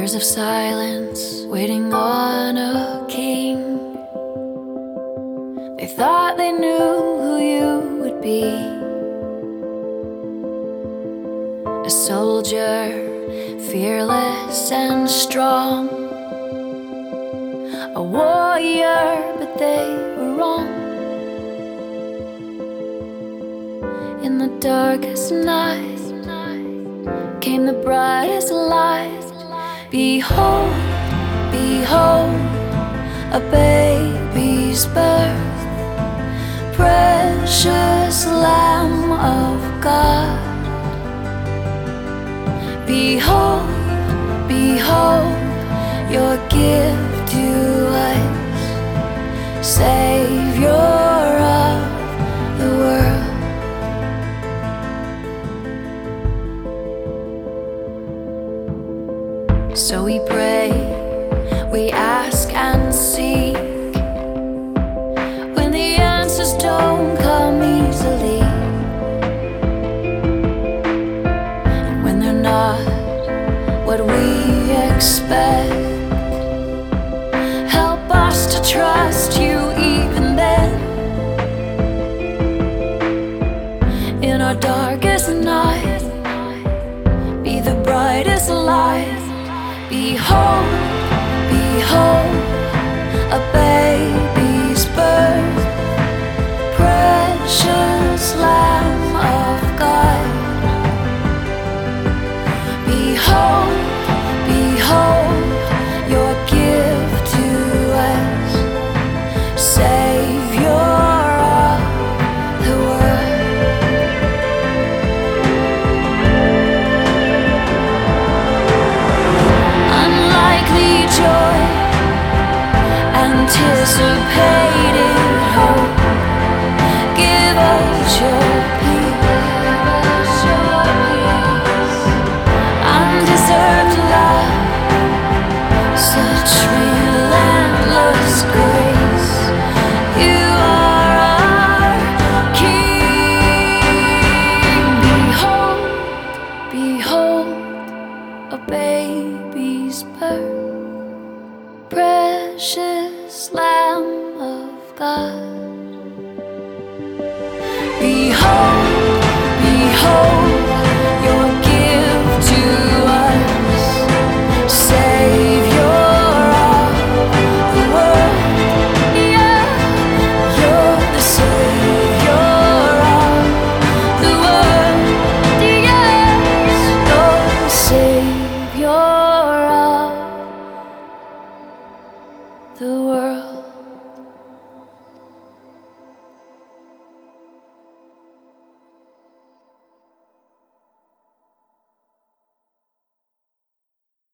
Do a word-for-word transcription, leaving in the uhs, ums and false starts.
Years of silence, waiting on a king. They thought they knew who you would be. A soldier, fearless and strong. A warrior, but they were wrong. In the darkest night came the brightest light. Behold, behold, a baby's birth. Precious Lamb of God. Behold, behold, your gift to us, Savior of the world. So we pray, we ask and see.